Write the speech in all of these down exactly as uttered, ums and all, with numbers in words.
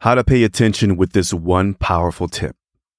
How to pay attention with this one powerful tip.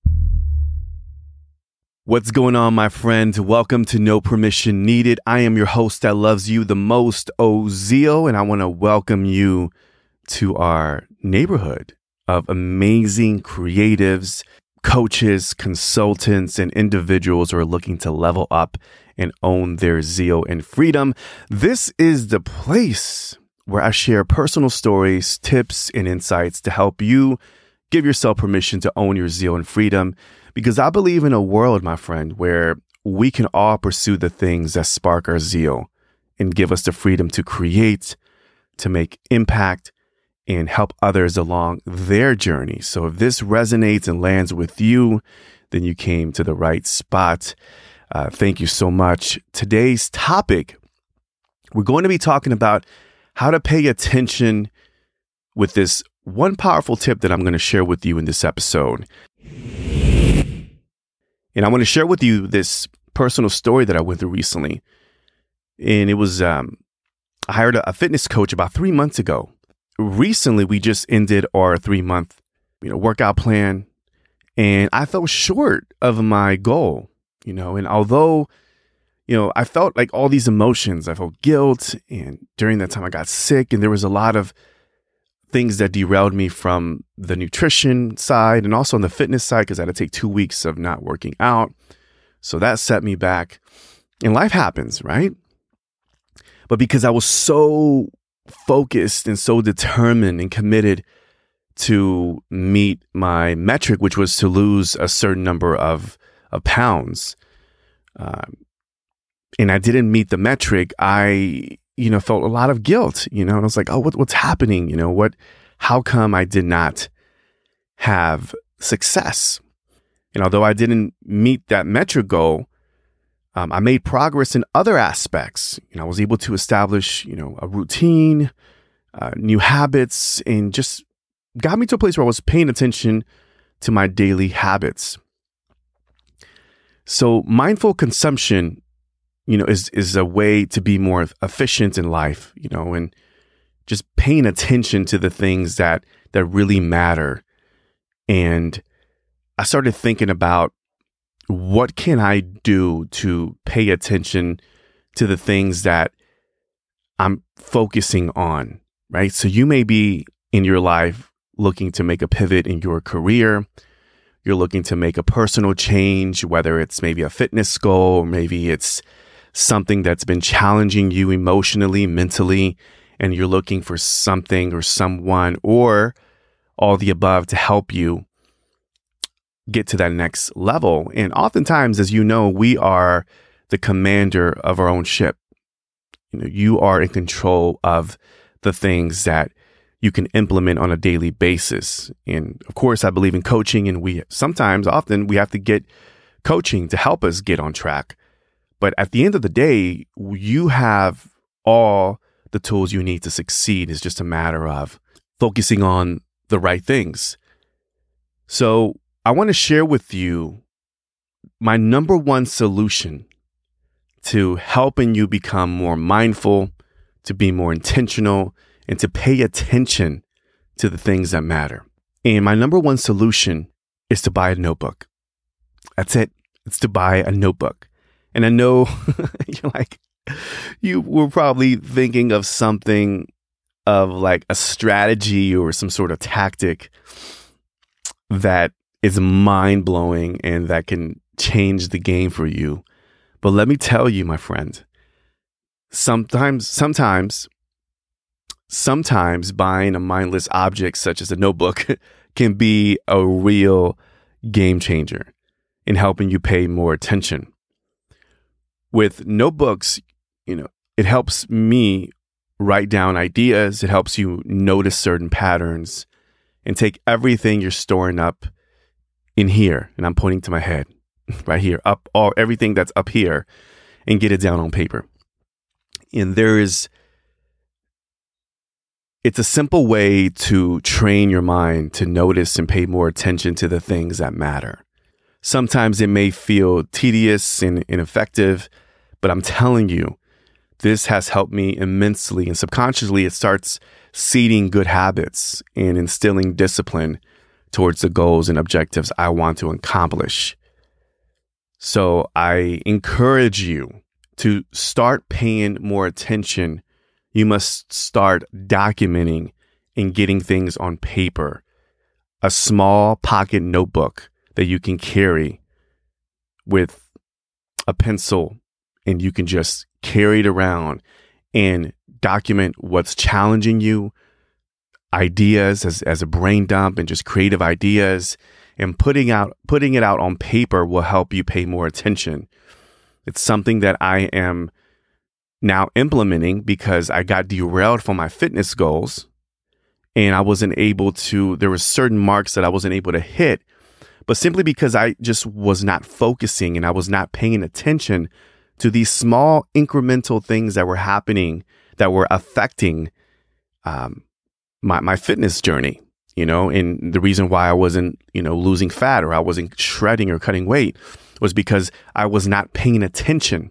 What's going on, my friend? Welcome to No Permission Needed. I am your host that loves you the most, Ozio, and I want to welcome you to our neighborhood of amazing creatives, coaches, consultants, and individuals who are looking to level up and own their zeal and freedom. This is the place where I share personal stories, tips, and insights to help you give yourself permission to own your zeal and freedom. Because I believe in a world, my friend, where we can all pursue the things that spark our zeal and give us the freedom to create, to make impact, and help others along their journey. So if this resonates and lands with you, then you came to the right spot. Uh, thank you so much. Today's topic, we're going to be talking about how to pay attention with this one powerful tip that I'm going to share with you in this episode. And I want to share with you this personal story that I went through recently. And it was, um, I hired a, a fitness coach about three months ago. Recently, we just ended our three month, you know, workout plan, and I fell short of my goal, you know, and although, you know, I felt like all these emotions, I felt guilt, and during that time I got sick, and there was a lot of things that derailed me from the nutrition side and also on the fitness side because I had to take two weeks of not working out. So that set me back, and life happens, right? But because I was so focused and so determined and committed to meet my metric, which was to lose a certain number of, of pounds, um, and I didn't meet the metric, I, you know, felt a lot of guilt, you know, and I was like, oh, what, what's happening? You know, what, how come I did not have success? And although I didn't meet that metric goal, um, I made progress in other aspects. You know, I was able to establish, you know, a routine, uh, new habits, and just got me to a place where I was paying attention to my daily habits. So mindful consumption, you know, is, is a way to be more efficient in life, you know, and just paying attention to the things that, that really matter. And I started thinking about what can I do to pay attention to the things that I'm focusing on, right? So you may be in your life looking to make a pivot in your career. You're looking to make a personal change, whether it's maybe a fitness goal, or maybe it's something that's been challenging you emotionally, mentally, and you're looking for something or someone or all the above to help you get to that next level. And oftentimes, as you know, we are the commander of our own ship. You know, you are in control of the things that you can implement on a daily basis. And of course, I believe in coaching, and we sometimes, often, we have to get coaching to help us get on track. But at the end of the day, you have all the tools you need to succeed. It's just a matter of focusing on the right things. So I want to share with you my number one solution to helping you become more mindful, to be more intentional, and to pay attention to the things that matter. And my number one solution is to buy a notebook. That's it. It's to buy a notebook. And I know you're like, you were probably thinking of something of like a strategy or some sort of tactic that is mind-blowing and that can change the game for you. But let me tell you, my friend, sometimes, sometimes, sometimes buying a mindless object such as a notebook can be a real game changer in helping you pay more attention. With notebooks, you know, it helps me write down ideas. It helps you notice certain patterns and take everything you're storing up in here. And I'm pointing to my head right here, up all everything that's up here, and get it down on paper. And there is, it's a simple way to train your mind to notice and pay more attention to the things that matter. Sometimes it may feel tedious and ineffective, but I'm telling you, this has helped me immensely. And subconsciously, it starts seeding good habits and instilling discipline towards the goals and objectives I want to accomplish. So I encourage you to start paying more attention. You must start documenting and getting things on paper. A small pocket notebook that you can carry with a pencil, and you can just carry it around and document what's challenging you, ideas as, as a brain dump, and just creative ideas. And putting out putting it out on paper will help you pay more attention. It's something that I am now implementing because I got derailed from my fitness goals, and I wasn't able to, there were certain marks that I wasn't able to hit, but simply because I just was not focusing and I was not paying attention to these small incremental things that were happening that were affecting um, my, my fitness journey, you know, and the reason why I wasn't, you know, losing fat or I wasn't shredding or cutting weight was because I was not paying attention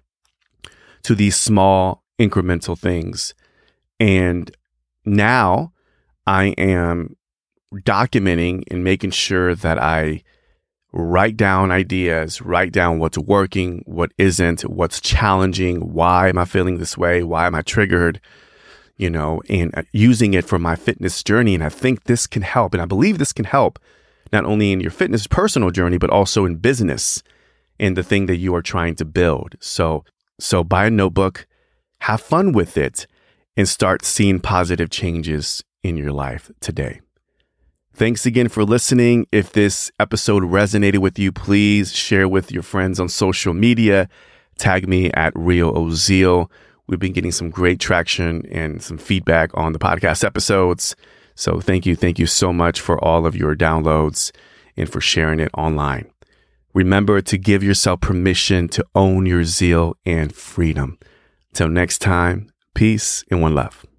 to these small incremental things. And now I am documenting and making sure that I write down ideas, write down what's working, what isn't, what's challenging, why am I feeling this way, why am I triggered, you know, and using it for my fitness journey. And I think this can help, and I believe this can help not only in your fitness personal journey, but also in business and the thing that you are trying to build. So, so buy a notebook, have fun with it, and start seeing positive changes in your life today. Thanks again for listening. If this episode resonated with you, please share with your friends on social media. Tag me at Real Ozeal. We've been getting some great traction and some feedback on the podcast episodes. So thank you. Thank you so much for all of your downloads and for sharing it online. Remember to give yourself permission to own your zeal and freedom. Till next time, peace and one love.